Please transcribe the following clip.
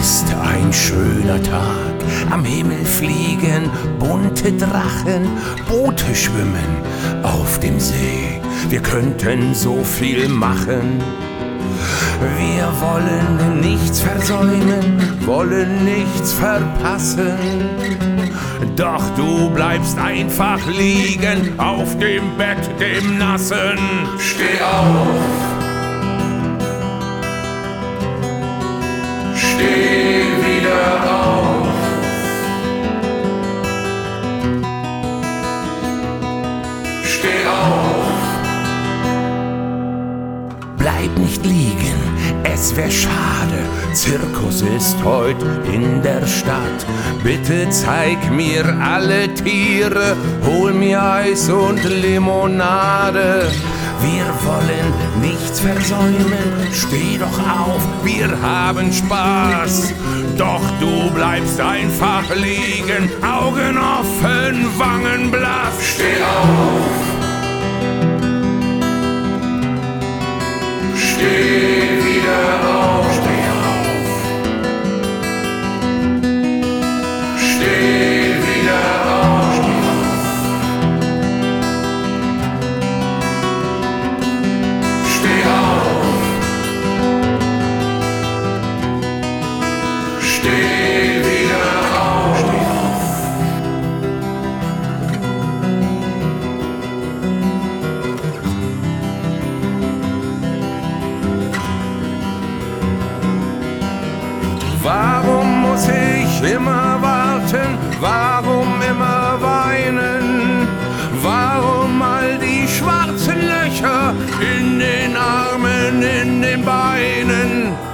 ist ein schöner Tag, am Himmel fliegen bunte Drachen, Boote schwimmen auf dem See. Wir könnten so viel machen. Wir wollen nichts versäumen, wollen nichts verpassen. Doch du bleibst einfach liegen auf dem Bett, dem Nassen. Steh auf! Steh wieder auf! Steh auf! Bleib nicht liegen, es wär schade. Zirkus ist heut in der Stadt. Bitte zeig mir alle Tiere, hol mir Eis und Limonade. Wir wollen nichts versäumen, steh doch auf, wir haben Spaß. Doch du bleibst einfach liegen, Augen offen, Wangen blass. Steh auf! Steh wieder auf! Steh auf! Steh wieder auf! Steh auf! Steh wieder auf! Steh auf! Warum muss ich immer warten? Warum immer weinen? Warum all die schwarzen Löcher in den Armen, in den Beinen?